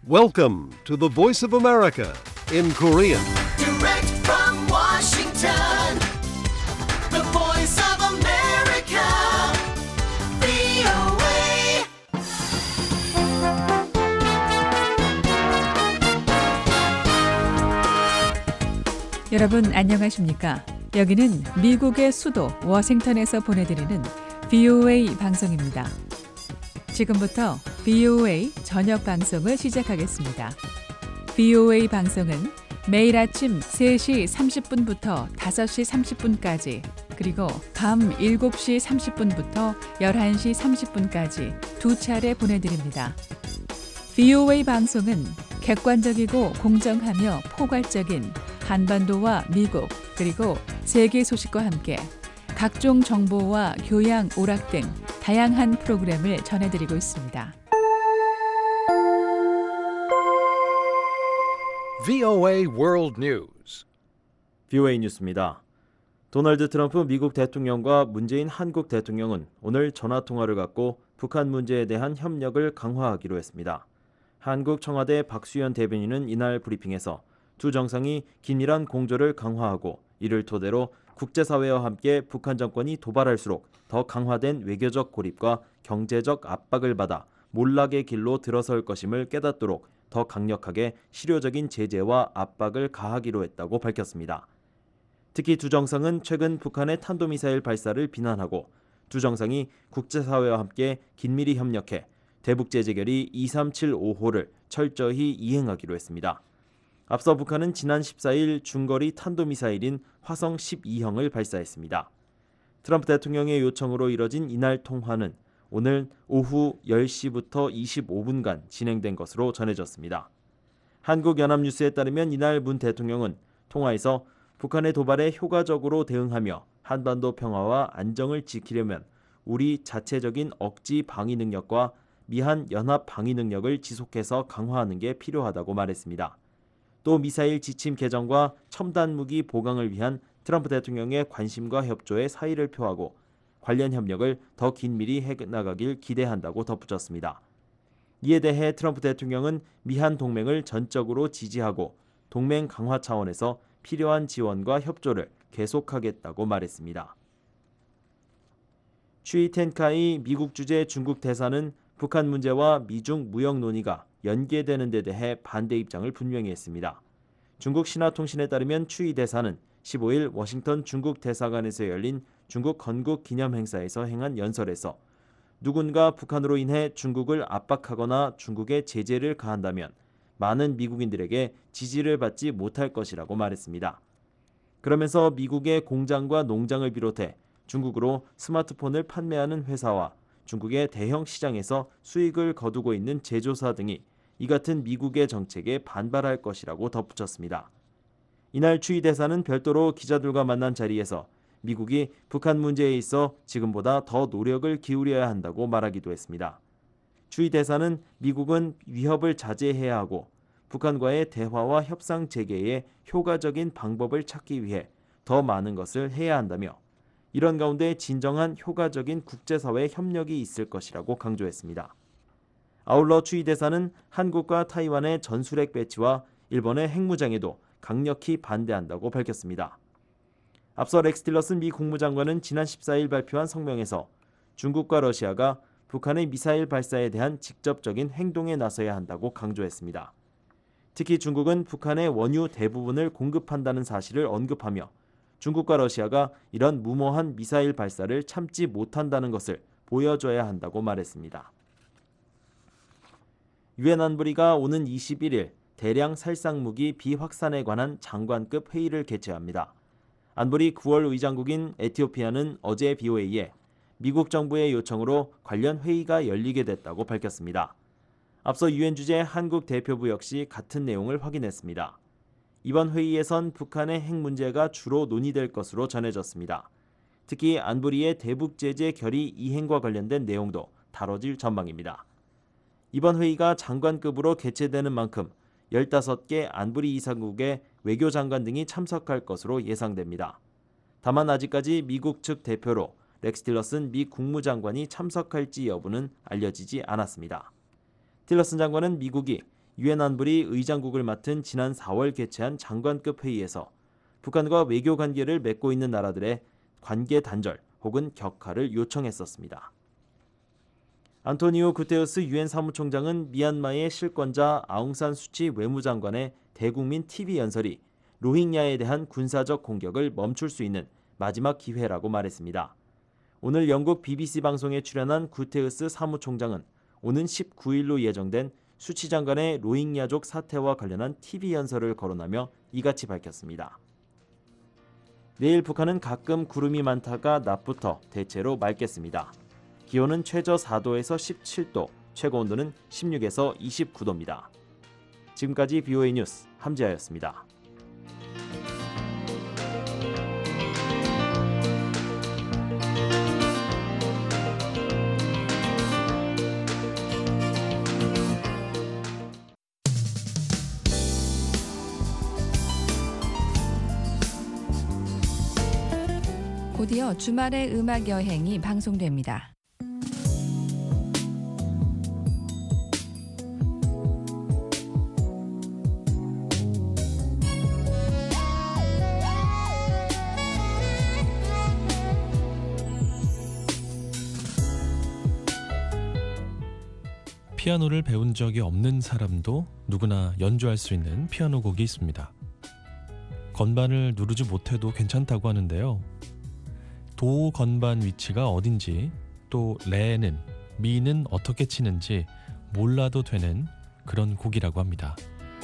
Welcome to the Voice of America in Korean. Direct from Washington, the voice of America, VOA. 여러분 안녕하십니까? 여기는 미국의 수도 워싱턴에서 보내드리는 VOA 방송입니다. 지금부터 VOA 저녁 방송을 시작하겠습니다. VOA 방송은 매일 아침 3시 30분부터 5시 30분까지 그리고 밤 7시 30분부터 11시 30분까지 두 차례 보내드립니다. VOA 방송은 객관적이고 공정하며 포괄적인 한반도와 미국 그리고 세계 소식과 함께 각종 정보와 교양, 오락 등 다양한 프로그램을 전해드리고 있습니다. VOA World News. VOA 뉴스입니다. 도널드 트럼프 미국 대통령과 문재인 한국 대통령은 오늘 전화통화를 갖고 북한 문제에 대한 협력을 강화하기로 했습니다. 한국 청와대 박수현 대변인은 이날 브리핑에서 두 정상이 긴밀한 공조를 강화하고 이를 토대로 국제사회와 함께 북한 정권이 도발할수록 더 강화된 외교적 고립과 경제적 압박을 받아 몰락의 길로 들어설 것임을 깨닫도록 더 강력하게 실효적인 제재와 압박을 가하기로 했다고 밝혔습니다. 특히 두 정상은 최근 북한의 탄도미사일 발사를 비난하고 두 정상이 국제사회와 함께 긴밀히 협력해 대북제재결의 2375호를 철저히 이행하기로 했습니다. 앞서 북한은 지난 14일 중거리 탄도미사일인 화성 12형을 발사했습니다. 트럼프 대통령의 요청으로 이뤄진 이날 통화는 오늘 오후 10시부터 25분간 진행된 것으로 전해졌습니다. 한국연합뉴스에 따르면 이날 문 대통령은 통화에서 북한의 도발에 효과적으로 대응하며 한반도 평화와 안정을 지키려면 우리 자체적인 억지 방위 능력과 미한 연합 방위 능력을 지속해서 강화하는 게 필요하다고 말했습니다. 또 미사일 지침 개정과 첨단 무기 보강을 위한 트럼프 대통령의 관심과 협조에 사의를 표하고 관련 협력을 더 긴밀히 해나가길 기대한다고 덧붙였습니다. 이에 대해 트럼프 대통령은 미한 동맹을 전적으로 지지하고 동맹 강화 차원에서 필요한 지원과 협조를 계속하겠다고 말했습니다. 취 텐카이 미국 주재 중국 대사는 북한 문제와 미중 무역 논의가 연계되는 데 대해 반대 입장을 분명히 했습니다. 중국 신화통신에 따르면 추이 대사는 15일 워싱턴 중국 대사관에서 열린 중국 건국 기념 행사에서 행한 연설에서 누군가 북한으로 인해 중국을 압박하거나 중국에 제재를 가한다면 많은 미국인들에게 지지를 받지 못할 것이라고 말했습니다. 그러면서 미국의 공장과 농장을 비롯해 중국으로 스마트폰을 판매하는 회사와 중국의 대형 시장에서 수익을 거두고 있는 제조사 등이 이 같은 미국의 정책에 반발할 것이라고 덧붙였습니다. 이날 추이 대사는 별도로 기자들과 만난 자리에서 미국이 북한 문제에 있어 지금보다 더 노력을 기울여야 한다고 말하기도 했습니다. 추이 대사는 미국은 위협을 자제해야 하고 북한과의 대화와 협상 재개에 효과적인 방법을 찾기 위해 더 많은 것을 해야 한다며 이런 가운데 진정한 효과적인 국제사회 협력이 있을 것이라고 강조했습니다. 아울러 추이 대사는 한국과 타이완의 전술핵 배치와 일본의 핵무장에도 강력히 반대한다고 밝혔습니다. 앞서 렉스 틸러슨 미 국무장관은 지난 14일 발표한 성명에서 중국과 러시아가 북한의 미사일 발사에 대한 직접적인 행동에 나서야 한다고 강조했습니다. 특히 중국은 북한의 원유 대부분을 공급한다는 사실을 언급하며 중국과 러시아가 이런 무모한 미사일 발사를 참지 못한다는 것을 보여줘야 한다고 말했습니다. 유엔 안보리가 오는 21일 대량 살상무기 비확산에 관한 장관급 회의를 개최합니다. 안보리 9월 의장국인 에티오피아는 어제 BOA에 미국 정부의 요청으로 관련 회의가 열리게 됐다고 밝혔습니다. 앞서 유엔 주재 한국 대표부 역시 같은 내용을 확인했습니다. 이번 회의에선 북한의 핵 문제가 주로 논의될 것으로 전해졌습니다. 특히 안보리의 대북 제재 결의 이행과 관련된 내용도 다뤄질 전망입니다. 이번 회의가 장관급으로 개최되는 만큼 15개 안보리 이사국의 외교장관 등이 참석할 것으로 예상됩니다. 다만 아직까지 미국 측 대표로 렉스 틸러슨 미 국무장관이 참석할지 여부는 알려지지 않았습니다. 틸러슨 장관은 미국이 유엔 안보리 의장국을 맡은 지난 4월 개최한 장관급 회의에서 북한과 외교 관계를 맺고 있는 나라들의 관계 단절 혹은 격화를 요청했었습니다. 안토니오 구테우스 유엔 사무총장은 미얀마의 실권자 아웅산 수치 외무장관의 대국민 TV 연설이 로힝야에 대한 군사적 공격을 멈출 수 있는 마지막 기회라고 말했습니다. 오늘 영국 BBC 방송에 출연한 구테우스 사무총장은 오는 19일로 예정된 수치 장관의 로힝야족 사태와 관련한 TV 연설을 거론하며 이같이 밝혔습니다. 내일 북한은 가끔 구름이 많다가 낮부터 대체로 맑겠습니다. 기온은 최저 4도에서 17도, 최고 온도는 16에서 29도입니다. 지금까지 BOA 뉴스 함지아였습니다. 곧이어 주말의 음악 여행이 방송됩니다. 피아노를 배운 적이 없는 사람도 누구나 연주할 수 있는 피아노 곡이 있습니다. 건반을 누르지 못해도 괜찮다고 하는데요. 도 건반 위치가 어딘지, 또 레는, 미는 어떻게 치는지 몰라도 되는 그런 곡이라고 합니다.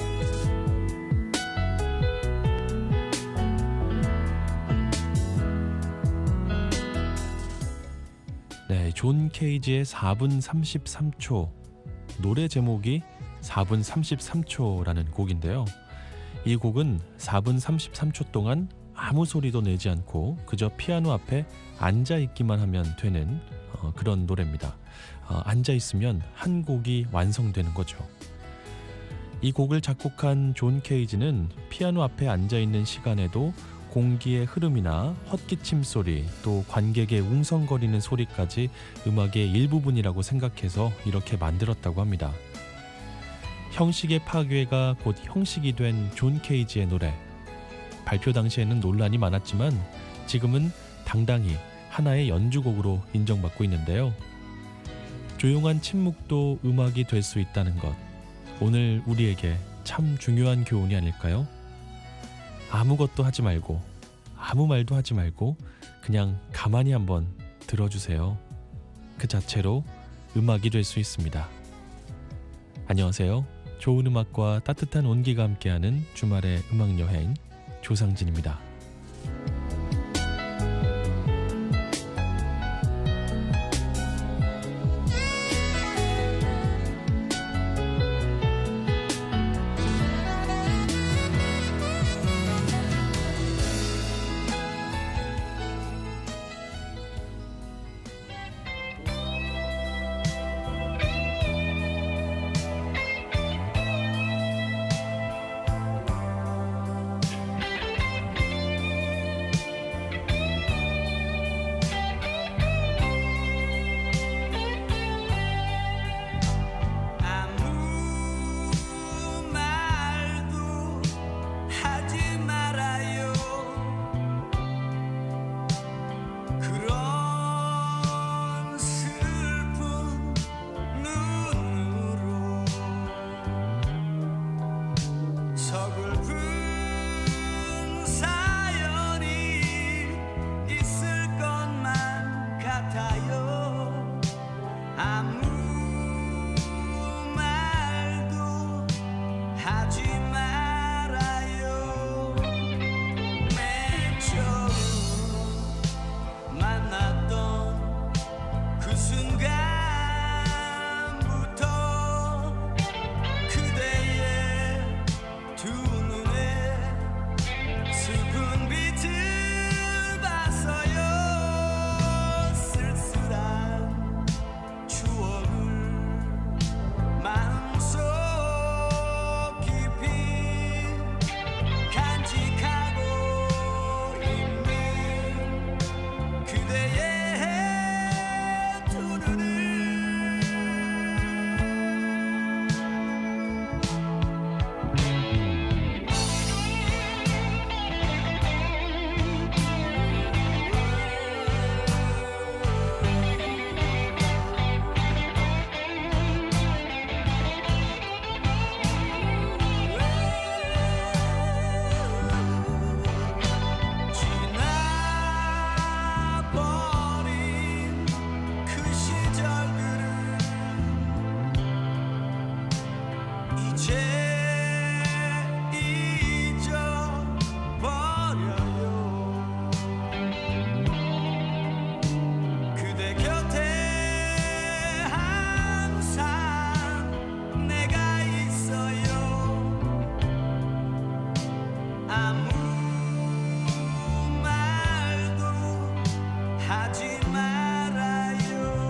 네, 존 케이지의 4분 33초, 노래 제목이 4분 33초라는 곡인데요. 이 곡은 4분 33초 동안 아무 소리도 내지 않고 그저 피아노 앞에 앉아있기만 하면 되는 그런 노래입니다. 앉아있으면 한 곡이 완성되는 거죠. 이 곡을 작곡한 존 케이지는 피아노 앞에 앉아있는 시간에도 공기의 흐름이나 헛기침 소리, 또 관객의 웅성거리는 소리까지 음악의 일부분이라고 생각해서 이렇게 만들었다고 합니다. 형식의 파괴가 곧 형식이 된 존 케이지의 노래. 발표 당시에는 논란이 많았지만 지금은 당당히 하나의 연주곡으로 인정받고 있는데요. 조용한 침묵도 음악이 될 수 있다는 것. 오늘 우리에게 참 중요한 교훈이 아닐까요? 아무것도 하지 말고, 아무 말도 하지 말고 그냥 가만히 한번 들어주세요. 그 자체로 음악이 될 수 있습니다. 안녕하세요. 좋은 음악과 따뜻한 온기가 함께하는 주말의 음악여행 조상진입니다. 이제 잊어버려요. 그대 곁에 항상 내가 있어요. 아무 말도 하지 말아요.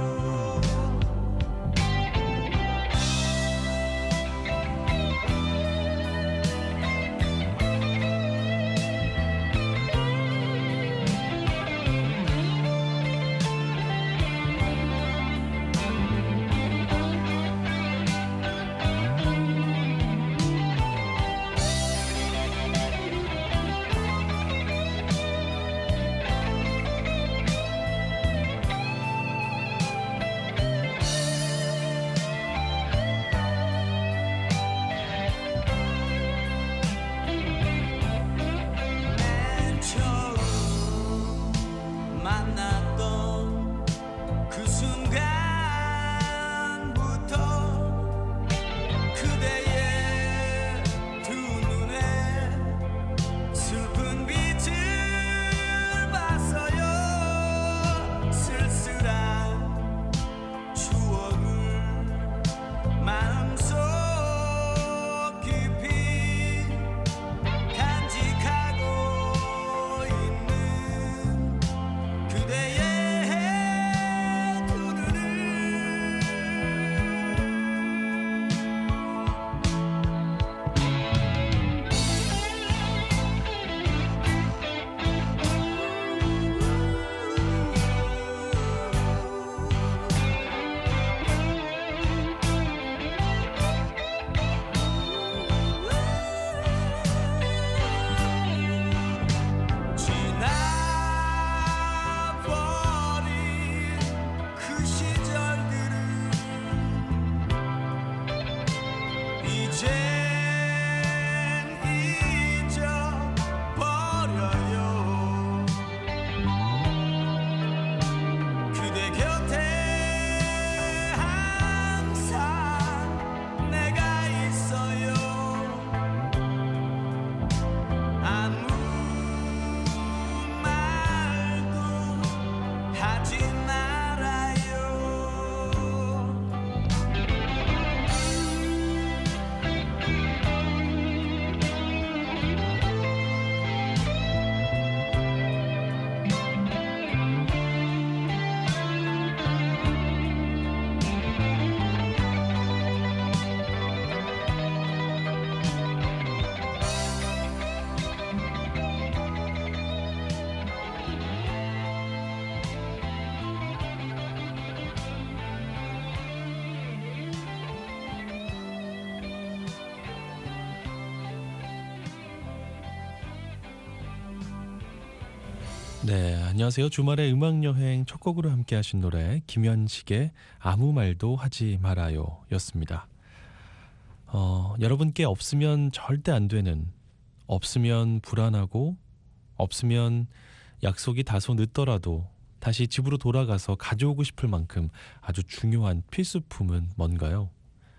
맨 처음 만났던 그 순간부터 그대의 두 눈에 슬픈 빛을 봤어요. 쓸쓸한 추억을 마음속 깊이 간직하고 있는 그대의 두 눈을 지나버린 그 시절들을 이젠 잊어버려요. 그대 곁에 항상 내가 있어요. 아무 말도 하지 말아요. 네, 안녕하세요. 주말의 음악여행 첫 곡으로 함께 하신 노래 김현식의 아무 말도 하지 말아요 였습니다. 여러분께 없으면 절대 안 되는, 없으면 불안하고, 없으면 약속이 다소 늦더라도 다시 집으로 돌아가서 가져오고 싶을 만큼 아주 중요한 필수품은 뭔가요?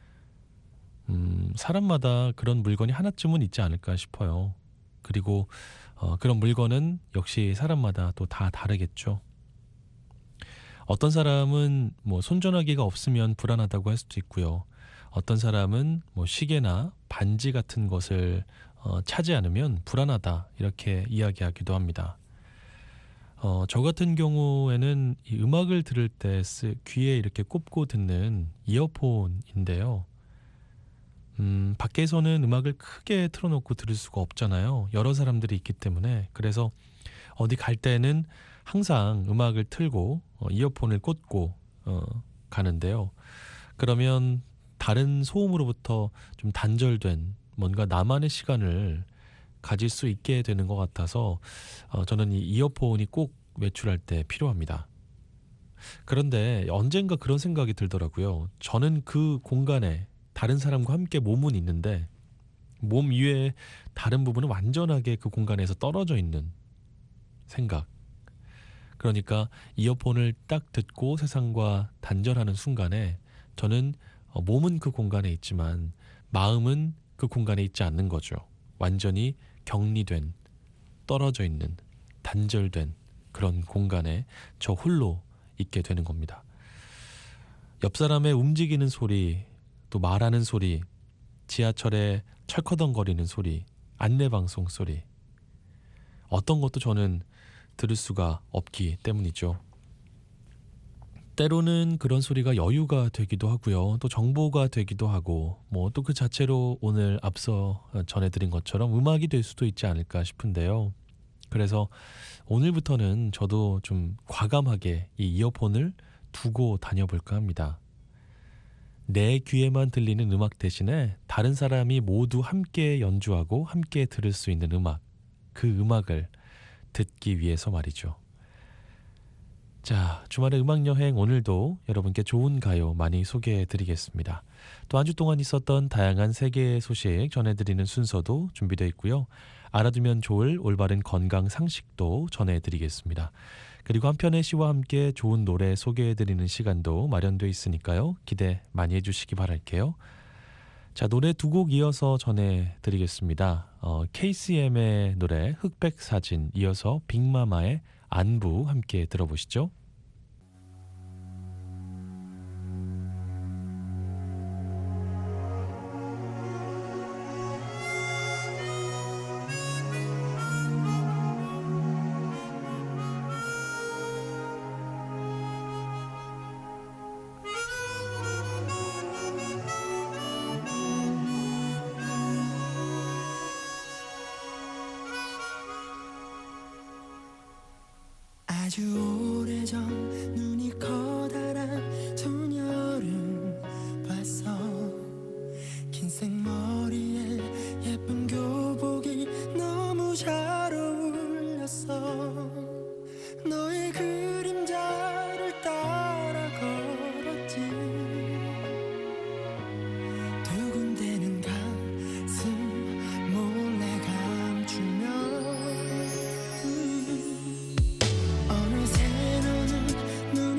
사람마다 그런 물건이 하나쯤은 있지 않을까 싶어요. 그리고 그런 물건은 역시 사람마다 또 다 다르겠죠. 어떤 사람은 뭐 손전화기가 없으면 불안하다고 할 수도 있고요. 어떤 사람은 뭐 시계나 반지 같은 것을 차지 않으면 불안하다 이렇게 이야기하기도 합니다. 저 같은 경우에는 이 음악을 들을 때 귀에 이렇게 꼽고 듣는 이어폰인데요. 밖에서는 음악을 크게 틀어놓고 들을 수가 없잖아요. 여러 사람들이 있기 때문에. 그래서 어디 갈 때는 항상 음악을 틀고 이어폰을 꽂고 가는데요. 그러면 다른 소음으로부터 좀 단절된 뭔가 나만의 시간을 가질 수 있게 되는 것 같아서 저는 이 이어폰이 꼭 외출할 때 필요합니다. 그런데 언젠가 그런 생각이 들더라고요. 저는 그 공간에 다른 사람과 함께 몸은 있는데 몸 이외에 다른 부분은 완전하게 그 공간에서 떨어져 있는 생각. 그러니까 이어폰을 딱 듣고 세상과 단절하는 순간에 저는 몸은 그 공간에 있지만 마음은 그 공간에 있지 않는 거죠. 완전히 격리된, 떨어져 있는, 단절된 그런 공간에 저 홀로 있게 되는 겁니다. 옆 사람의 움직이는 소리, 또 말하는 소리, 지하철에 철커덩거리는 소리, 안내방송 소리, 어떤 것도 저는 들을 수가 없기 때문이죠. 때로는 그런 소리가 여유가 되기도 하고요. 또 정보가 되기도 하고 뭐 또 그 자체로 오늘 앞서 전해드린 것처럼 음악이 될 수도 있지 않을까 싶은데요. 그래서 오늘부터는 저도 좀 과감하게 이 이어폰을 두고 다녀볼까 합니다. 내 귀에만 들리는 음악 대신에 다른 사람이 모두 함께 연주하고 함께 들을 수 있는 음악, 그 음악을 듣기 위해서 말이죠. 자, 주말의 음악여행 오늘도 여러분께 좋은 가요 많이 소개해드리겠습니다. 또 한 주 동안 있었던 다양한 세계의 소식 전해드리는 순서도 준비되어 있고요. 알아두면 좋을 올바른 건강 상식도 전해드리겠습니다. 그리고 한편의 시와 함께 좋은 노래 소개해드리는 시간도 마련되어 있으니까요. 기대 많이 해주시기 바랄게요. 자, 노래 두 곡 이어서 전해드리겠습니다. KCM의 노래 흑백 사진, 이어서 빅마마의 안부 함께 들어보시죠. 아주 오래전 눈이 커다란 소녀를 봤어. 긴 생머리에 예쁜 교복이 너무 잘 어울렸어. 너의 그림자를 따라 걸었지. 두근대는 가슴 몰래 감추며 어느새 너는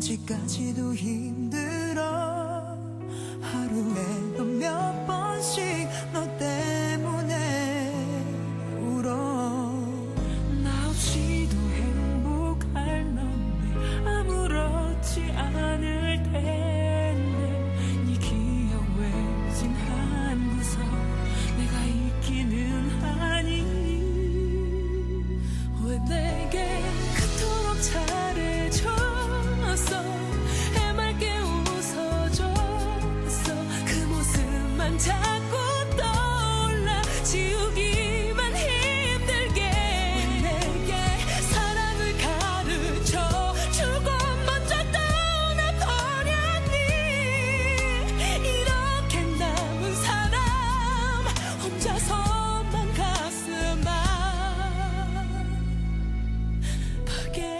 아직까지도 힘들어 하루에 넌 몇 번씩 너 때문에 울어 나 없이도 행복할 넌데 아무렇지 않을 텐데 네 기억 외진 한 구석 내가 있기는 하니 왜 내게 그토록 잘해줬어 해맑게 웃어줬어 그 모습만 자꾸 떠올라 지우기만 힘들게 왜 내게 사랑을 가르쳐주고 먼저 떠나버렸니 이렇게 남은 사람 혼자서만 가슴 아프게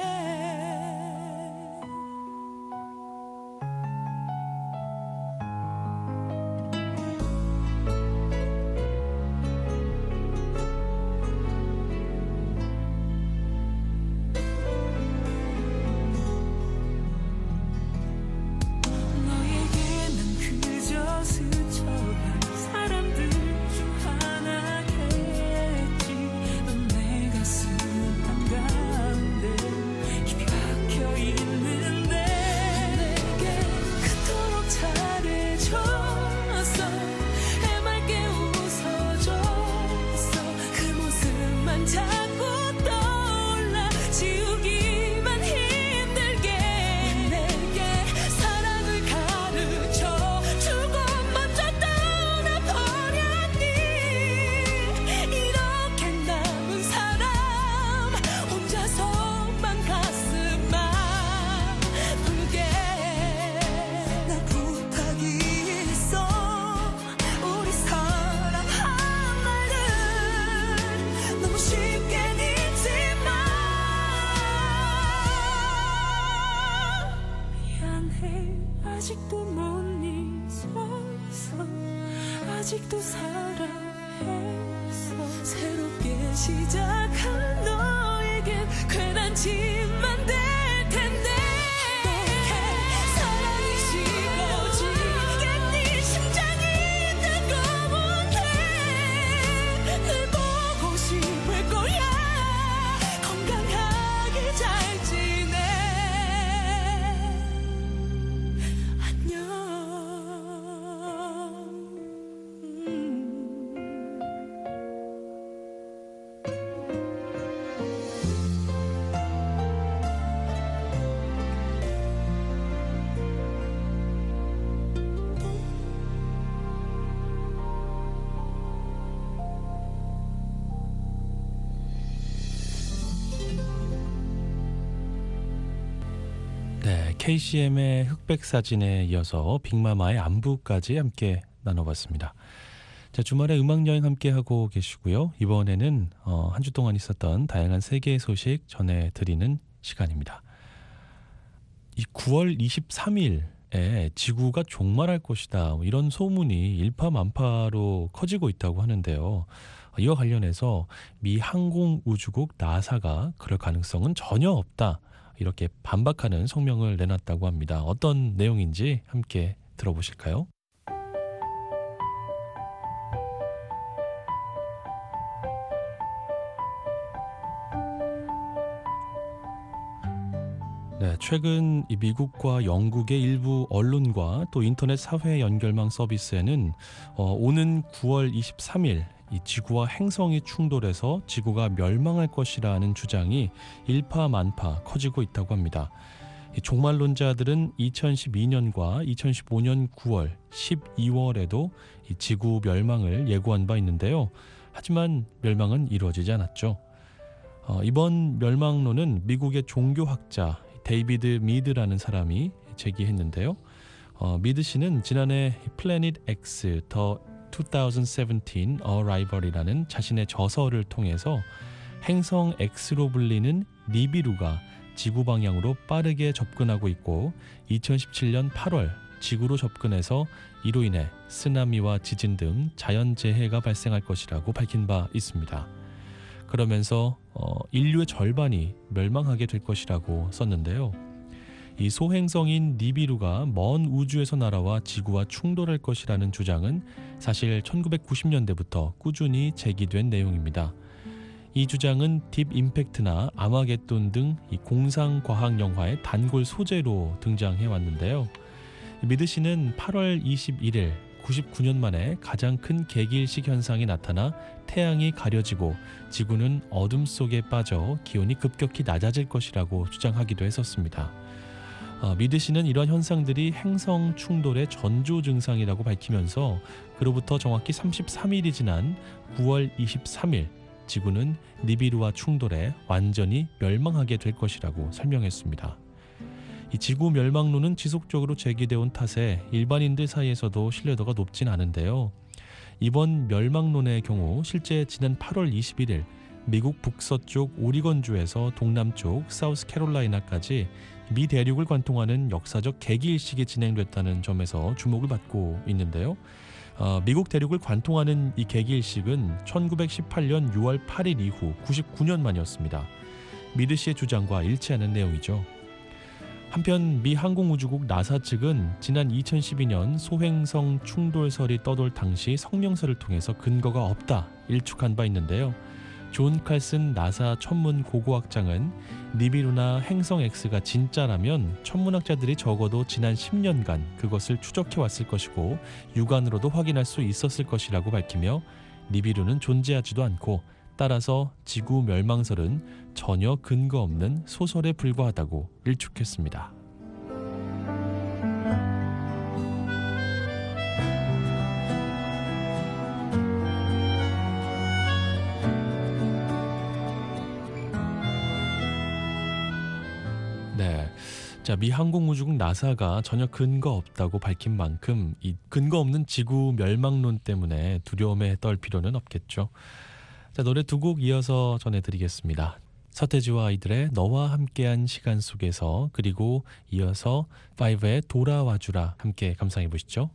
너에게 난 그저 스쳐간 사람들 중 하나겠지 넌 내 가슴 한가운데 깊이 박혀 있는데 내게 그토록 잘해줬어 해맑게 웃어줬어 그 모습만 자꾸 떠올라 지우기만 힘들게 내게 사랑을 가르쳐주고 먼저 떠나버렸니 이렇게 남은 사람 혼자서만 가슴 아프게 나 부탁이 있어 우리 사랑한 날들 너무 쉽게 잊지 마 미안해 아직도 못 잊었어 아직도 사랑했어 새롭게 시작한 너에겐 괜한 짐만 될 텐데 어떻게 사랑이 식어지겠니 심장이 뜨거운데 늘 보고 싶을 거야 건강하게 잘 지내 안녕 네, KCM의 흑백 사진에 이어서 빅마마의 안부까지 함께 나눠봤습니다. 자, 주말에 음악 여행 함께 하고 계시고요. 이번에는 한 주 동안 있었던 다양한 세계의 소식 전해드리는 시간입니다. 이 9월 23일에 지구가 종말할 것이다 이런 소문이 일파만파로 커지고 있다고 하는데요. 이와 관련해서 미 항공우주국 나사가 그럴 가능성은 전혀 없다 이렇게 반박하는 성명을 내놨다고 합니다. 어떤 내용인지 함께 들어보실까요? 네, 최근 이 미국과 영국의 일부 언론과 또 인터넷 사회 연결망 서비스에는 오는 9월 23일 이 지구와 행성이 충돌해서 지구가 멸망할 것이라는 주장이 일파만파 커지고 있다고 합니다. 이 종말론자들은 2012년과 2015년 9월, 12월에도 이 지구 멸망을 예고한 바 있는데요. 하지만 멸망은 이루어지지 않았죠. 이번 멸망론은 미국의 종교학자 데이비드 미드라는 사람이 제기했는데요. 미드 씨는 지난해 플래닛 X 더 2017 Arrival이라는 자신의 저서를 통해서 행성 X로 불리는 니비루가 지구 방향으로 빠르게 접근하고 있고 2017년 8월 지구로 접근해서 이로 인해 쓰나미와 지진 등 자연재해가 발생할 것이라고 밝힌 바 있습니다. 그러면서 인류의 절반이 멸망하게 될 것이라고 썼는데요. 이 소행성인 니비루가 먼 우주에서 날아와 지구와 충돌할 것이라는 주장은 사실 1990년대부터 꾸준히 제기된 내용입니다. 이 주장은 딥 임팩트나 아마겟돈 등 이 공상 과학 영화의 단골 소재로 등장해 왔는데요. 미드시는 8월 21일 99년 만에 가장 큰 개기일식 현상이 나타나 태양이 가려지고 지구는 어둠 속에 빠져 기온이 급격히 낮아질 것이라고 주장하기도 했었습니다. 미드시는 이러한 현상들이 행성 충돌의 전조 증상이라고 밝히면서 그로부터 정확히 33일이 지난 9월 23일 지구는 니비루와 충돌해 완전히 멸망하게 될 것이라고 설명했습니다. 이 지구 멸망론은 지속적으로 제기되어 온 탓에 일반인들 사이에서도 신뢰도가 높진 않은데요. 이번 멸망론의 경우 실제 지난 8월 21일 미국 북서쪽 오리건주에서 동남쪽 사우스캐롤라이나까지 미 대륙을 관통하는 역사적 개기일식이 진행됐다는 점에서 주목을 받고 있는데요. 미국 대륙을 관통하는 이 개기일식은 1918년 6월 8일 이후 99년 만이었습니다. 미드시의 주장과 일치하는 내용이죠. 한편 미 항공우주국 나사 측은 지난 2012년 소행성 충돌설이 떠돌 당시 성명서를 통해서 근거가 없다 일축한 바 있는데요. 존 칼슨 나사 천문 고고학장은 니비루나 행성 X가 진짜라면 천문학자들이 적어도 지난 10년간 그것을 추적해 왔을 것이고 육안으로도 확인할 수 있었을 것이라고 밝히며 니비루는 존재하지도 않고 따라서 지구 멸망설은 전혀 근거 없는 소설에 불과하다고 일축했습니다. 네. 자, 미 항공우주국 나사가 전혀 근거 없다고 밝힌 만큼 이 근거 없는 지구 멸망론 때문에 두려움에 떨 필요는 없겠죠. 자, 노래 두 곡 이어서 전해드리겠습니다. 서태지와 아이들의 너와 함께한 시간 속에서, 그리고 이어서 5의 돌아와주라 함께 감상해 보시죠.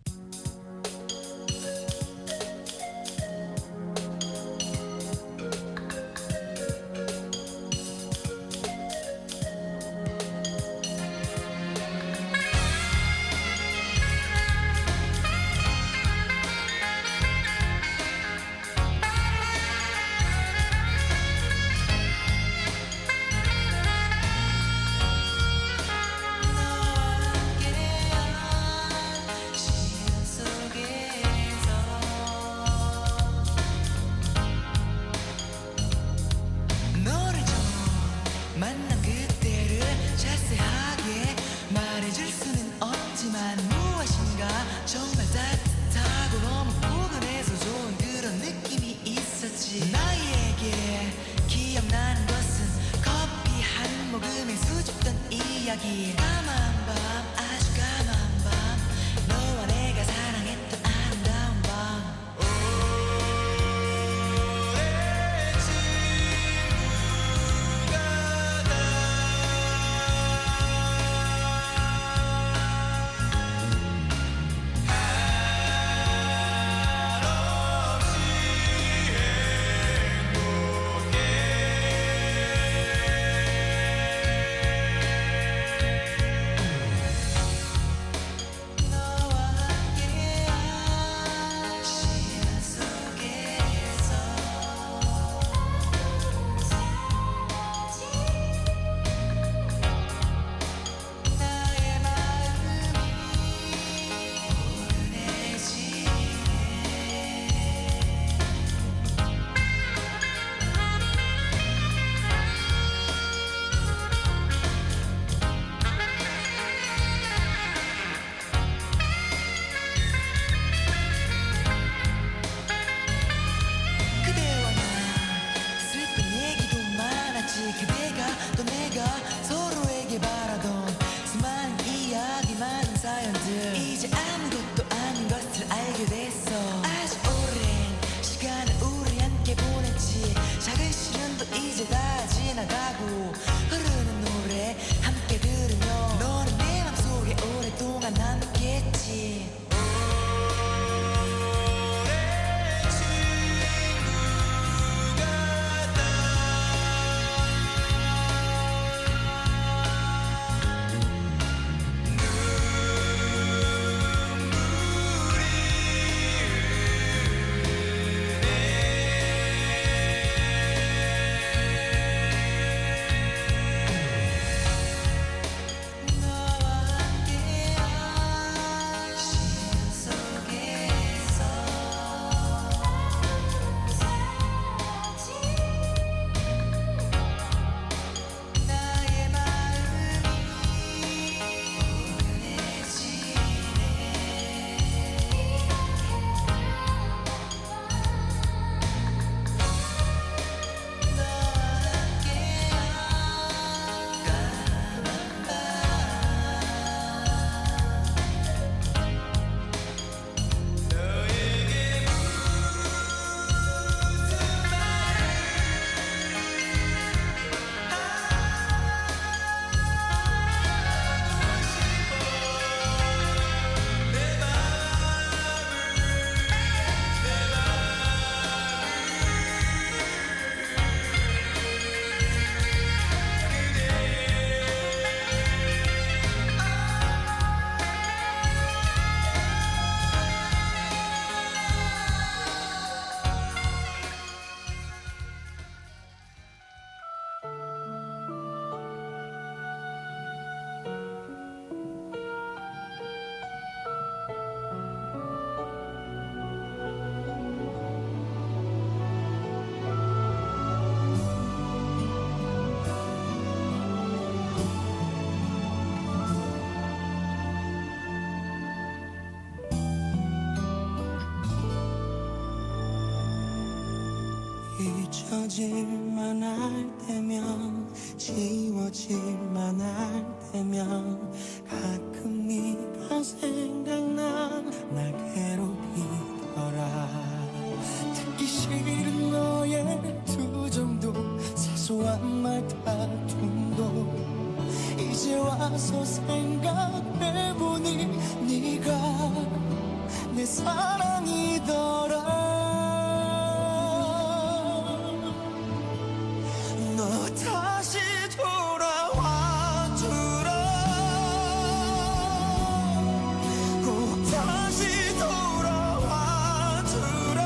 지워질만 할 때면 지워질만 할 때면 가끔 네가 생각나 날 괴롭히더라. 듣기 싫은 너의 투정도 사소한 말 다툼도 이제 와서 생각해보니 네가 내 사랑이더라. 너 다시 돌아와 주라. 꼭 다시 돌아와 주라.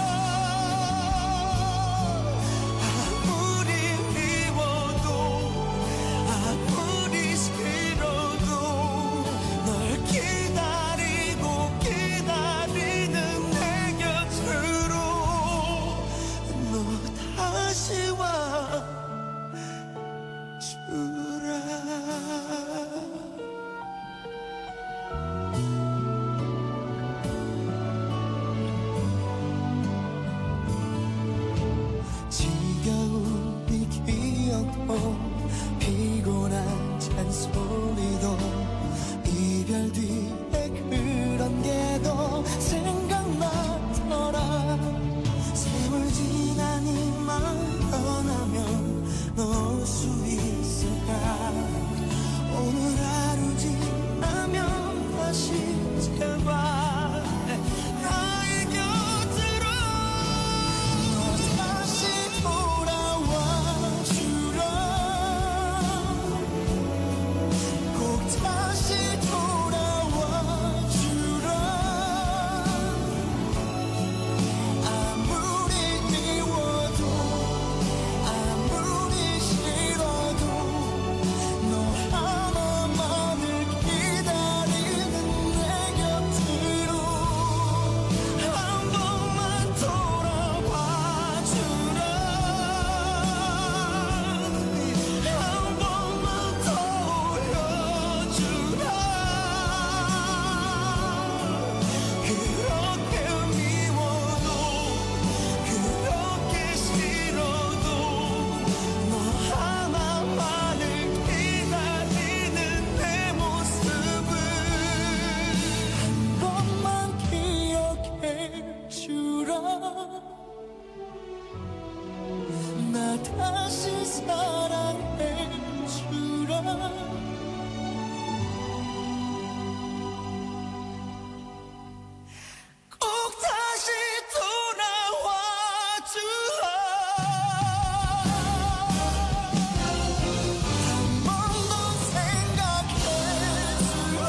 아무리 미워도 아무리 싫어도 널 기다리고 기다리는 내 곁으로 너 다시 와 주라. 지겨운 이 기억도 피곤한 잔소리도 이별 뒤에 그런 게 더 생각나더라. 세월 지나니 마음 변하면 놓을 수 있을까. 오늘 하루 지나면 다시 제발 나의 곁으로 너 다시 돌아와 주라. 꼭 다시 돌아와 주라. 아무리 미워도 아무리 싫어도 너 하나만을 기다리는 내 곁으로 한 번만 돌아와 주라. 한 번만 더 올려주라. 그렇게 미워도 그렇게 싫어도 너 하나만을 기다리는 내 모습을 한 번만 기억해 주라. 나 다시 사랑해 주라. 꼭 다시 돌아와 주라. 한 번 더 생각해 주라.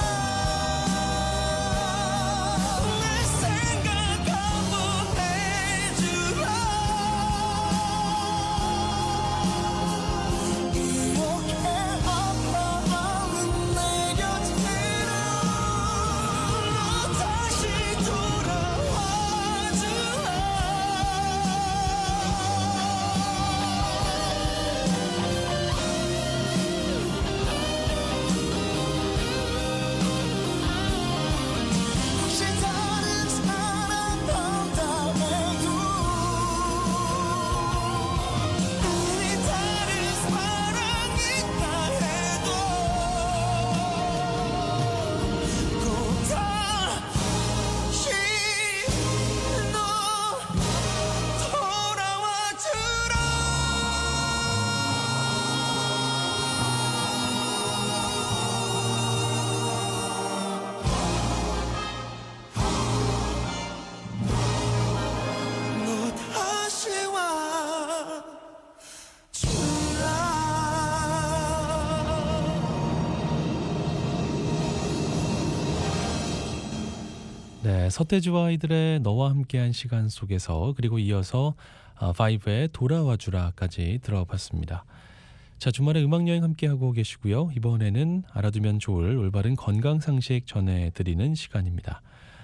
내 생각 한번 해주라. 이렇게 아파하는 내 곁으로 너 다시 돌아와 주라. 혹시 다른 사람 만나해도 우리 다른 사랑 있다 해도 꼭 다시 너 돌아와 주라. 너 다시 와 주라. 네, 서태지와 아이들의 너와 함께한 시간 속에서 그리고 이어서 5의 돌아와주라까지 들어봤습니다. 자, 주말에 음악여행 함께하고 계시고요. 이번에는 알아두면 좋을 올바른 건강상식 전해드리는 시간입니다.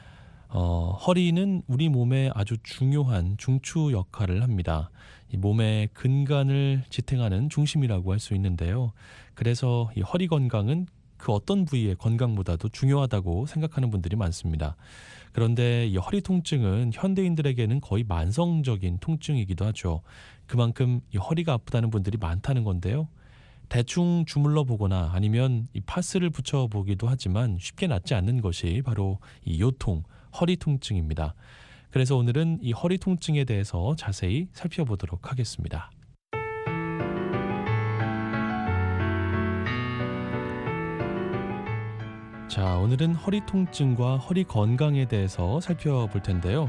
허리는 우리 몸에 아주 중요한 중추 역할을 합니다. 이 몸의 근간을 지탱하는 중심이라고 할 수 있는데요. 그래서 이 허리 건강은 그 어떤 부위의 건강보다도 중요하다고 생각하는 분들이 많습니다. 그런데 이 허리 통증은 현대인들에게는 거의 만성적인 통증이기도 하죠. 그만큼 이 허리가 아프다는 분들이 많다는 건데요. 대충 주물러 보거나 아니면 이 파스를 붙여 보기도 하지만 쉽게 낫지 않는 것이 바로 이 요통, 허리 통증입니다. 그래서 오늘은 이 허리 통증에 대해서 자세히 살펴보도록 하겠습니다. 자, 오늘은 허리 통증과 허리 건강에 대해서 살펴볼 텐데요.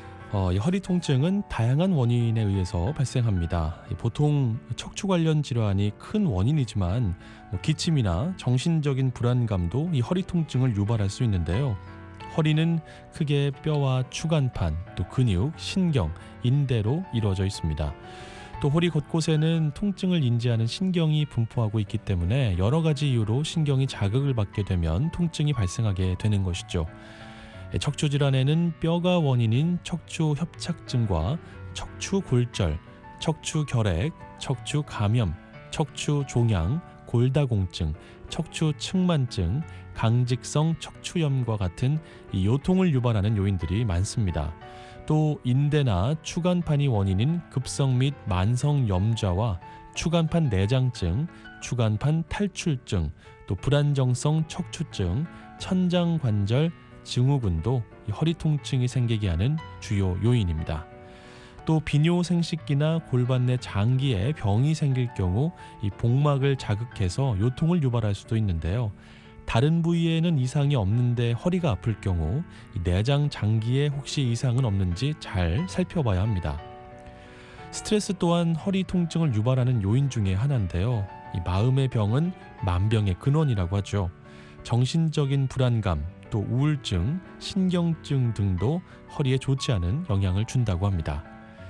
이 허리 통증은 다양한 원인에 의해서 발생합니다. 보통 척추 관련 질환이 큰 원인이지만 기침이나 정신적인 불안감도 이 허리 통증을 유발할 수 있는데요. 허리는 크게 뼈와 추간판, 또 근육, 신경, 인대로 이루어져 있습니다. 또 허리 곳곳에는 통증을 인지하는 신경이 분포하고 있기 때문에 여러 가지 이유로 신경이 자극을 받게 되면 통증이 발생하게 되는 것이죠. 척추 질환에는 뼈가 원인인 척추 협착증과 척추 골절, 척추 결핵, 척추 감염, 척추 종양, 골다공증, 척추 측만증, 강직성 척추염과 같은 이 요통을 유발하는 요인들이 많습니다. 또 인대나 추간판이 원인인 급성 및 만성 염좌와 추간판 내장증, 추간판 탈출증, 또 불안정성 척추증, 천장관절 증후군도 이 허리 통증이 생기게 하는 주요 요인입니다. 또 비뇨생식기나 골반 내 장기에 병이 생길 경우 이 복막을 자극해서 요통을 유발할 수도 있는데요. 다른 부위에는 이상이 없는데 허리가 아플 경우 이 내장 장기에 혹시 이상은 없는지 잘 살펴봐야 합니다. 스트레스 또한 허리 통증을 유발하는 요인 중에 하나인데요. 이 마음의 병은 만병의 근원이라고 하죠. 정신적인 불안감, 또 우울증, 신경증 등도 허리에 좋지 않은 영향을 준다고 합니다.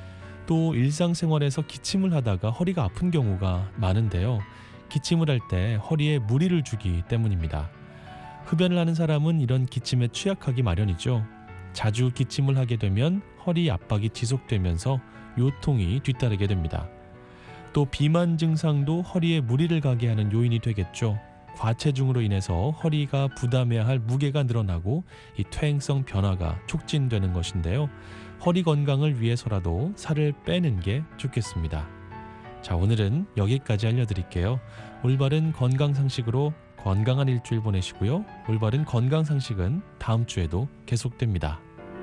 또 일상생활에서 기침을 하다가 허리가 아픈 경우가 많은데요. 기침을 할 때 허리에 무리를 주기 때문입니다. 흡연을 하는 사람은 이런 기침에 취약하기 마련이죠. 자주 기침을 하게 되면 허리 압박이 지속되면서 요통이 뒤따르게 됩니다. 또 비만 증상도 허리에 무리를 가게 하는 요인이 되겠죠. 과체중으로 인해서 허리가 부담해야 할 무게가 늘어나고 이 퇴행성 변화가 촉진되는 것인데요. 허리 건강을 위해서라도 살을 빼는 게 좋겠습니다. 자, 오늘은 여기까지 알려드릴게요. 올바른 건강상식으로 건강한 일주일 보내시고요. 올바른 건강상식은 다음 주에도 계속됩니다.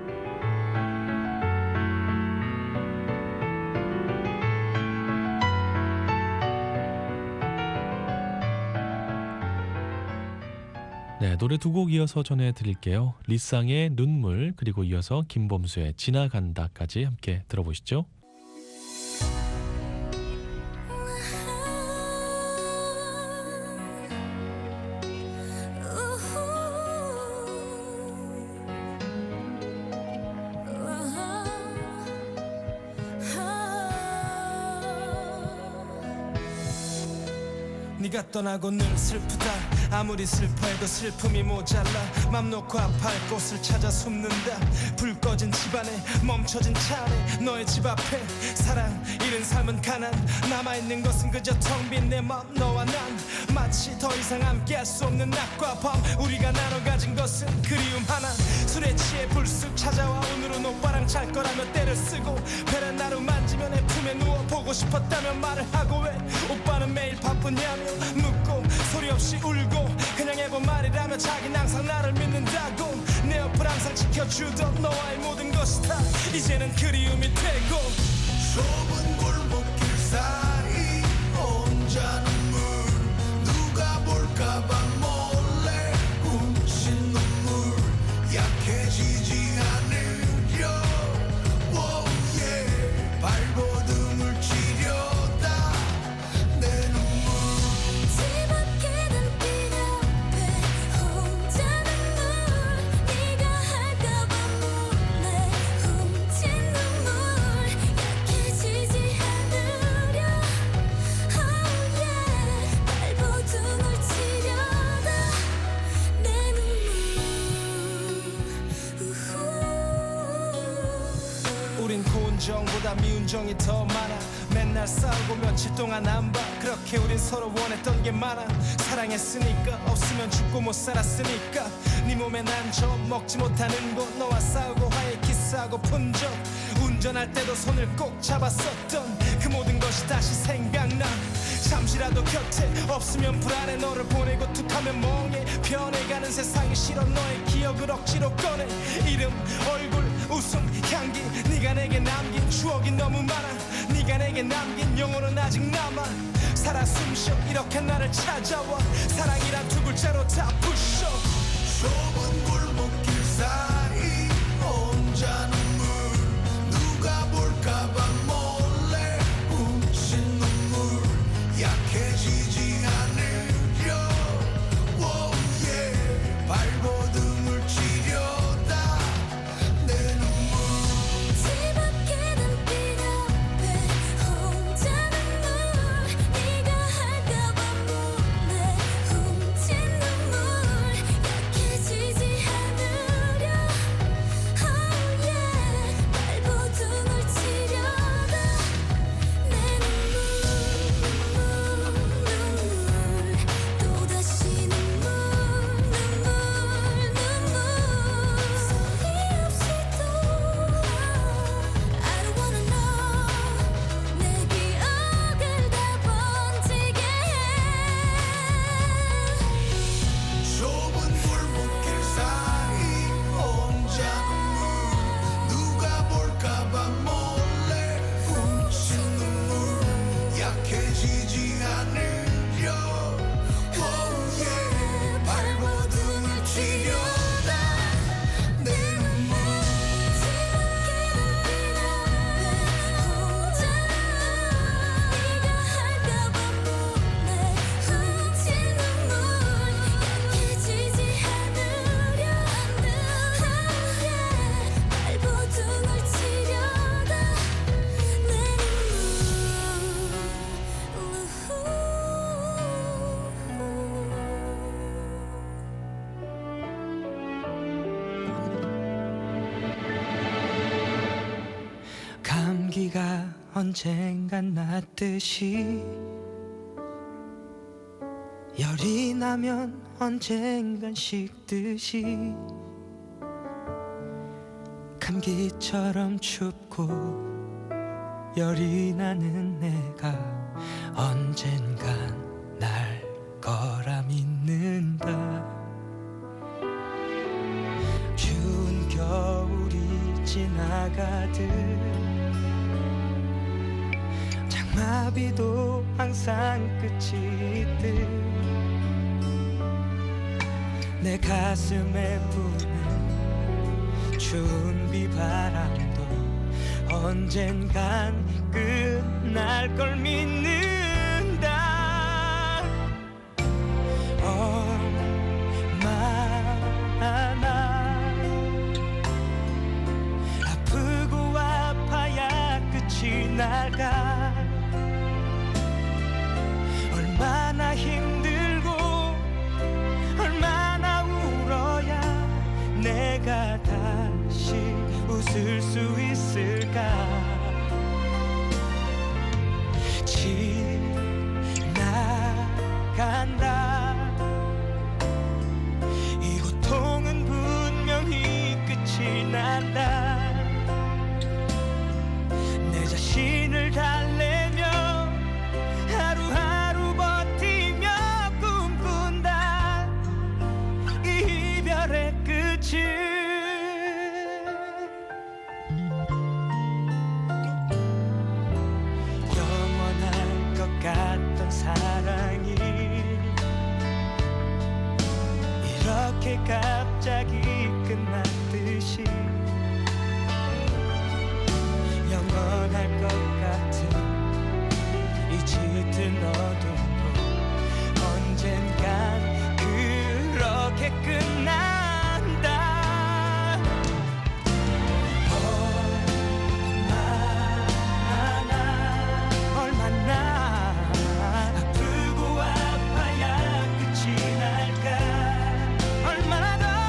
네, 노래 두 곡 이어서 전해드릴게요. 리쌍의 눈물, 그리고 이어서 김범수의 지나간다까지 함께 들어보시죠. 네가 떠나고 늘 슬프다. 아무리 슬퍼해도 슬픔이 모자라. 맘 놓고 아파할 곳을 찾아 숨는다. 불 꺼진 집안에 멈춰진 차 안에 너의 집 앞에 사랑 잃은 삶은 가난. 남아있는 것은 그저 텅 빈 내 맘. 너와 난 마치 더 이상 함께할 수 없는 낮과 밤. 우리가 나눠 가진 것은 그리움 하나. 술에 취해 불쑥 찾아와 오늘은 오빠랑 잘 거라며 때를 쓰고 베란다로 만지며 내 품에 누워 보고 싶었다며 말을 하고 왜 오빠는 매일 바쁘냐며 묻고 소리 없이 울고 그냥 해본 말이라며 자기는 항상 나를 믿는다고 내 옆을 항상 지켜주던 너와의 모든 것이 다 이제는 그리움이 되고 좁은 골목길 사이 혼자 눈물 누가 볼까봐 몰래 훔친 눈물 약해지지 않으려 발버둥을 치려다 내 눈물 뒤바뀌는 길 앞에 혼자 눈물 네가 할까봐 몰래 훔친 눈물 약해지지 않으려 발버둥을 치려다 내 눈물 우린 고운 정보다 미운 정이 더 많아. 맨날 싸우고 며칠 동안 안 봐. 그렇게 우린 서로 원했던 게 많아. 사랑했으니까 없으면 죽고 못 살았으니까 네 몸에 난저 먹지 못하는 곳 너와 싸우고 화해 키스하고 푼 적 운전할 때도 손을 꼭 잡았었던 그 모든 것이 다시 생각나 잠시라도 곁에 없으면 불안해 너를 보내고 툭하면 멍해 변해가는 세상이 싫어 너의 기억을 억지로 꺼내 이름 얼굴 웃음 향기 네가 내게 남긴 추억이 너무 많아 네가 내게 남긴 영혼은 아직 남아 살아 숨쉬어 이렇게 나를 찾아와 사랑이란 두 글자로 다 부셔 좁은 골목길 사이 혼자 눈물 누가 볼까봐 몰래 훔친 눈물 약해지지 않으려 발버둥을 치려다 내 눈물 뒤바뀌는 빛 앞에 혼자 눈물 네가 할까봐 몰래 훔친 눈물 약해지지 않으려 발버둥을 치려다 내 눈물 또다시 눈물 소리 없이도 I don't wanna know 내 기억을 다 번지게 좁은 골목길 사이 혼자 눈물 누가 볼까봐 몰래 훔친 눈물 약해지지 않으려 발버둥을 치려다 내 눈물 혼자 네가 할까봐 몰래 훔친 눈물 약해지지 않으려 발버둥을 치려다 내 감기가 언젠간 낫듯이 열이 나면 언젠간 식듯이 감기처럼 춥고 열이 나는 내가 언젠간 날 거라 믿는다 추운 겨울이 지나가듯 장마비도 항상 끝이 있듯 내 가슴에 부는 추운 비바람도 언젠간 끝날 걸 믿는다 얼마나 아프고 아파야 끝이 날까 얼마나 힘들고 얼마나 울어야 내가 다시 웃을 수 있을까 지나간다 이 고통은 분명히 끝이 난다 내 자신을 달래며 하루하루 버티며 꿈꾼다 이별의 끝을 영원할 것 같던 사랑이 이렇게 갑자기 끝났듯이 영원할 것 같은 이 짙은 어둠도 언젠간 그렇게 끝난다 얼마나 아프고 아파야 끝이 날까 얼마나 더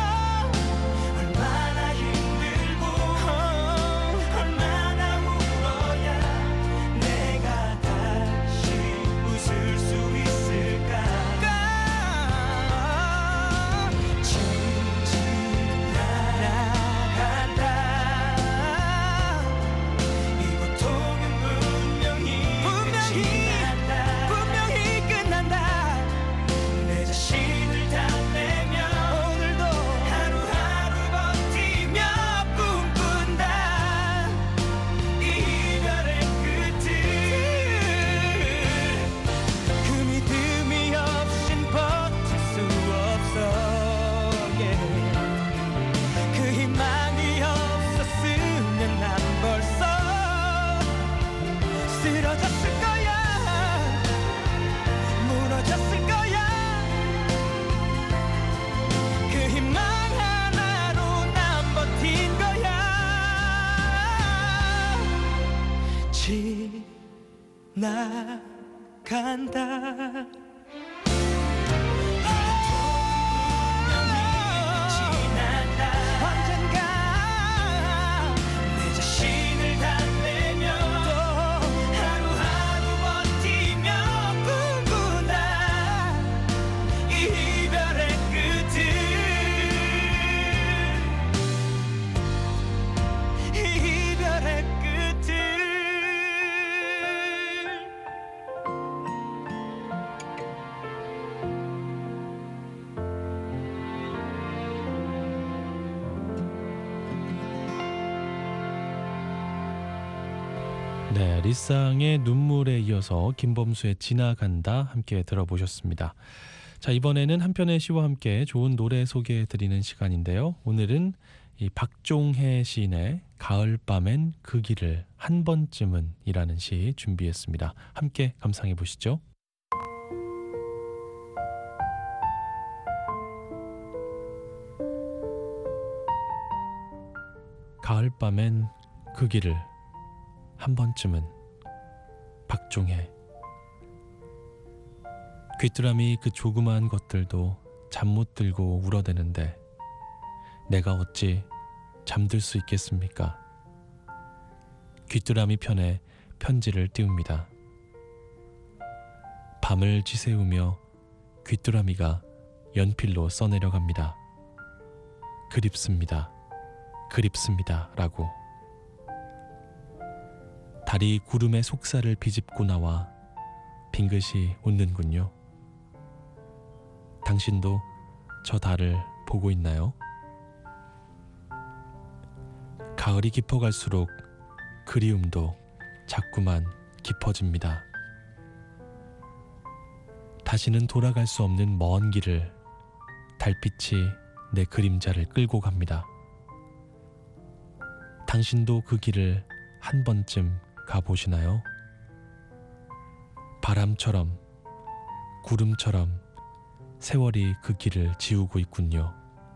간다. 네, 리쌍의 눈물에 이어서 김범수의 지나간다 함께 들어보셨습니다. 자, 이번에는 한 편의 시와 함께 좋은 노래 소개해드리는 시간인데요. 오늘은 이 박종혜 시인의 가을밤엔 그 길을 한 번쯤은 이라는 시 준비했습니다. 함께 감상해 보시죠. 가을밤엔 그 길을 한 번쯤은. 박종혜. 귀뚜라미 그 조그마한 것들도 잠 못 들고 울어대는데 내가 어찌 잠들 수 있겠습니까? 귀뚜라미 편에 편지를 띄웁니다. 밤을 지새우며 귀뚜라미가 연필로 써내려갑니다. 그립습니다. 그립습니다. 라고. 달이 구름의 속살을 비집고 나와 빙긋이 웃는군요. 당신도 저 달을 보고 있나요? 가을이 깊어갈수록 그리움도 자꾸만 깊어집니다. 다시는 돌아갈 수 없는 먼 길을 달빛이 내 그림자를 끌고 갑니다. 당신도 그 길을 한 번쯤 가보시나요? 바람처럼, 구름처럼 세월이 그 길을 지우고 있군요.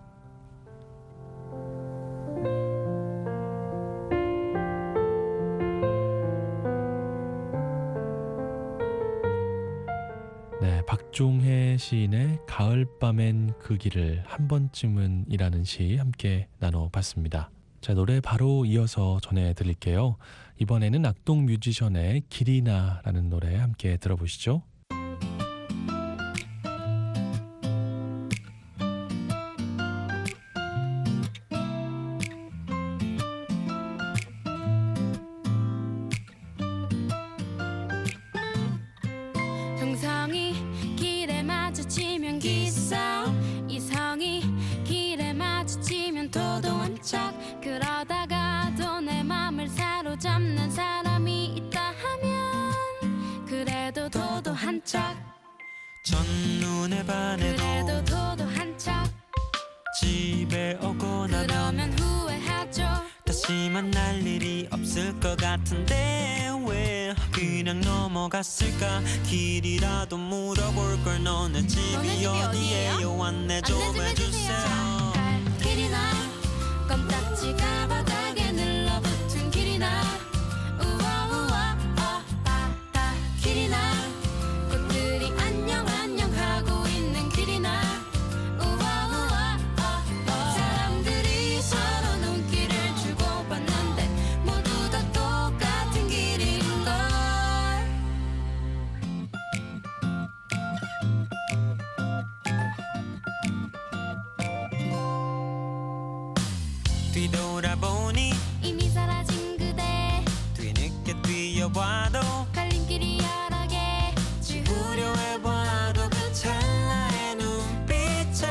네, 박종혜 시인의 가을밤엔 그 길을 한 번쯤은 이라는 시 함께 나눠봤습니다. 자, 노래 바로 이어서 전해드릴게요. 이번에는 악동 뮤지션의 길이나라는 노래 함께 들어보시죠. 동성이 길에 마주치면 기싸, 이성이 길에 마주치면 도도한 척, 그러다가도 내 맘을 사로잡는 사람이 있다 하면 그래도 도도한 척, 첫눈에 반해도 그래도 도도한 척, 집에 오고 나면 그러면 후회하죠. 다시 만날 일이 없을 것 같은데 왜 그냥 넘어갔을까? 길이라도 물어볼 걸. 너네 집이 어디예요? 안내 좀 해주세요. 길이나 껌딱지가 바닥에 늘러붙은 길이나 우와 빠빠 길이나 꽃들이 안녕 안녕 하고 있는 길이나 우와 사람들이 서로 눈길을 주고받는데 모두 다 똑같은 길인걸. 뒤돌아보니 이미 사라진 그대 뒤늦게 뛰어봐도 갈림길이 여러 개 지우려 해봐도 그 찰나의 눈빛에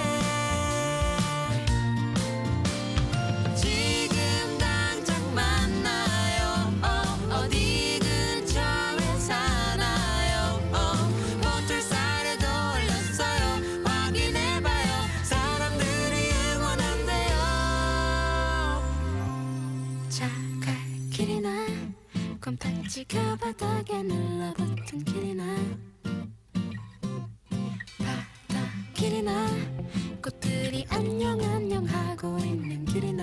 지금 당장 만나요. 어디 근처에 사나요? 호텔살에 돌렸어요. 확인해봐요. 사람들이 응원한대요. 자갈 길이나 껌딱지가 바닥에 늘러붙은 길이나 바다 길이나 꽃들이 안녕 안녕 하고 있는 길이나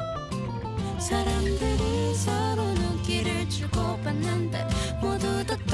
사람들이 서로 눈길을 주고받는데 모두 다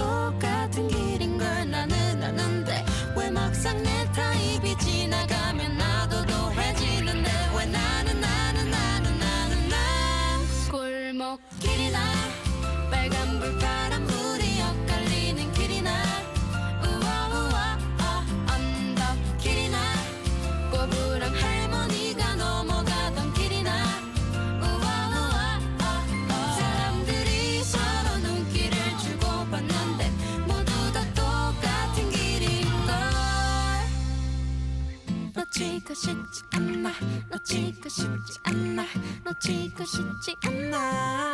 쉽지 않아 놓치고 싶지 않아 놓치고 싶지 않아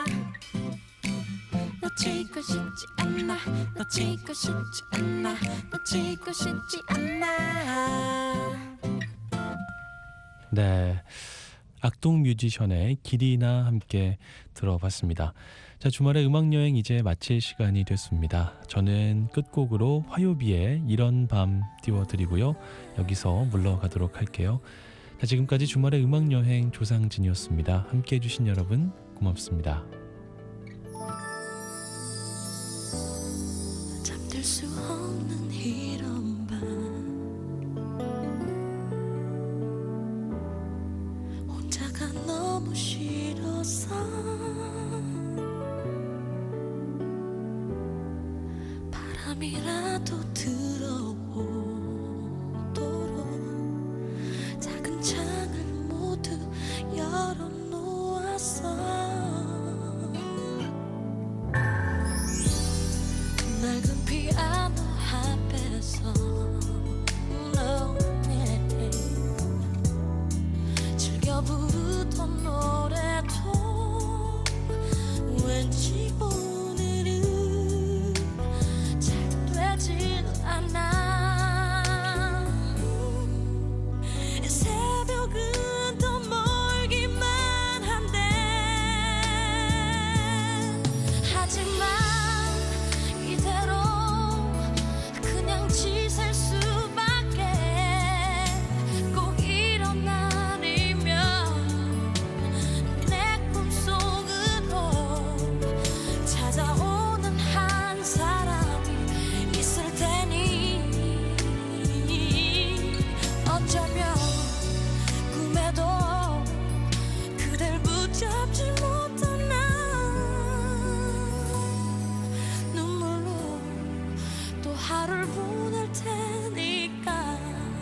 놓치고 싶지 않아 놓치고 싶지 않아 놓치고 싶지 않아. 네, 악동 뮤지션의 길이나 함께 들어봤습니다. 자, 주말의 음악여행 이제 마칠 시간이 됐습니다. 저는 끝곡으로 화요비의 이런 밤 띄워드리고요. 여기서 물러가도록 할게요. 자, 지금까지 주말의 음악여행 조상진이었습니다. 함께해 주신 여러분 고맙습니다. 잠들 수 없는 이런 밤 혼자가 너무 싫어서 바람이라도 들어오도록 작은 창을 모두 열어놓았어. 낡은 피아노 앞에서 no, yeah. 즐겨 부르던 노래도 왠지 오늘은 잘 되질 않아. 새벽은 더 멀기만 한데 하지만 이대로 그냥 지샐 수밖에. 꼭 이런 날이면 내 꿈속으로 찾아오는 한 사람이 있을 테니 어쩌면 꿈에도 그댈 붙잡지 못한 나 눈물로 또 하루를 보낼 테니까.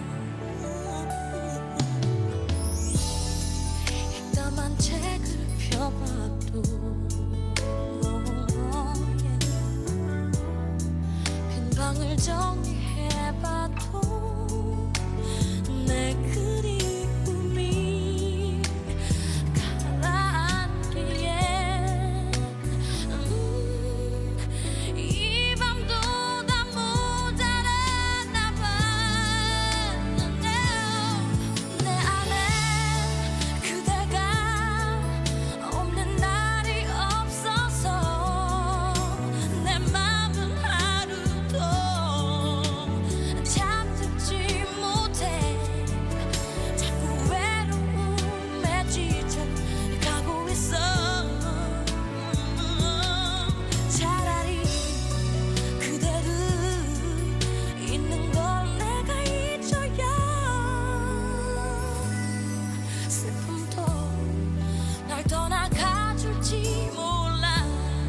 읽다만 책을 펴봐도 빈 방을 정리해봐도 내 그리움이 가라앉기에 이 밤도 다 모자랐나 봐. 내 안에 그대가 없는 날이 없어서 내 맘은 하루도 잠들지 못해. 자꾸 외로움에 지쳐 가고 있어. 차라리 그대를 있는 걸 내가 잊어야 슬픔도 날 떠나가줄지 몰라.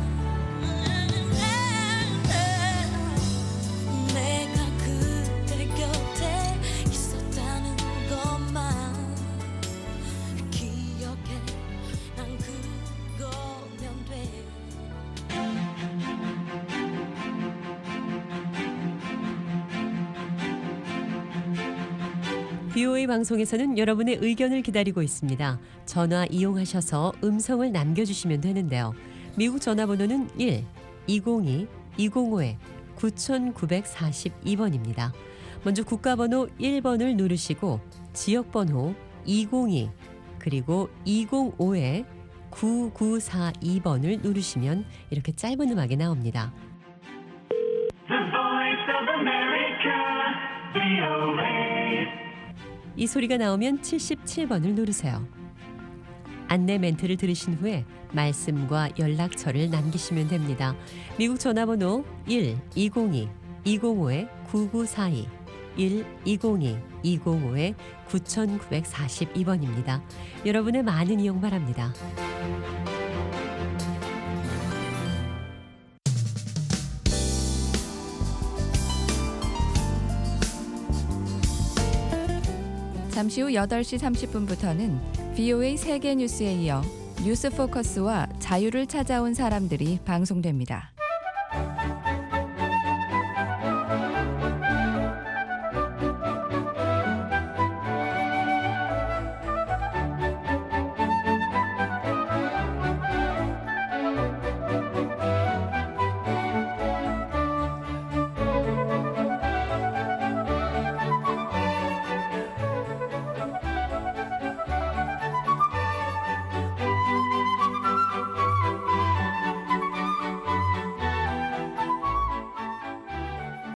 내가 그대 곁에 있었다는 것만 기억해. 난 그거면 돼. BOA 방송에서는 여러분의 의견을 기다리고 있습니다. 전화 이용하셔서 음성을 남겨주시면 되는데요. 미국 전화번호는 1-202-205-9942번입니다. 먼저 국가번호 1번을 누르시고 지역번호 202 그리고 205-9942번을 누르시면 이렇게 짧은 음악이 나옵니다. 이 소리가 나오면 77번을 누르세요. 안내 멘트를 들으신 후에 말씀과 연락처를 남기시면 됩니다. 미국 전화번호 1-202-205-9942 1-202-205-9942번입니다. 여러분의 많은 이용 바랍니다. 잠시 후 8시 30분부터는 BOA 세계 뉴스에 이어 뉴스 포커스와 자유를 찾아온 사람들이 방송됩니다.